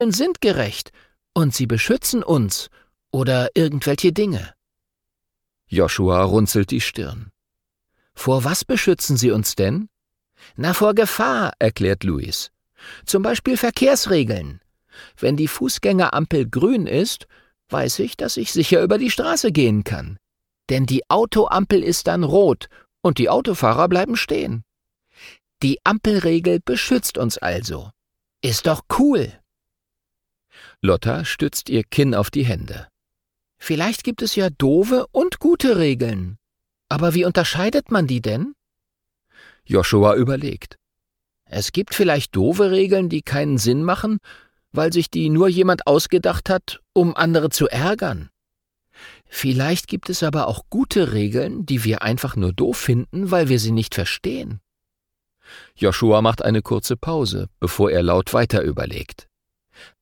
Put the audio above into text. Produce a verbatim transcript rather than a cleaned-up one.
sind gerecht und sie beschützen uns oder irgendwelche Dinge. Joshua runzelt die Stirn. Vor was beschützen sie uns denn? Na, vor Gefahr, erklärt Louis. Zum Beispiel Verkehrsregeln. Wenn die Fußgängerampel grün ist, weiß ich, dass ich sicher über die Straße gehen kann. Denn die Autoampel ist dann rot und die Autofahrer bleiben stehen. Die Ampelregel beschützt uns also. Ist doch cool. Lotta stützt ihr Kinn auf die Hände. Vielleicht gibt es ja doofe und gute Regeln. Aber wie unterscheidet man die denn? Joshua überlegt. Es gibt vielleicht doofe Regeln, die keinen Sinn machen, weil sich die nur jemand ausgedacht hat, um andere zu ärgern. Vielleicht gibt es aber auch gute Regeln, die wir einfach nur doof finden, weil wir sie nicht verstehen. Joshua macht eine kurze Pause, bevor er laut weiter überlegt.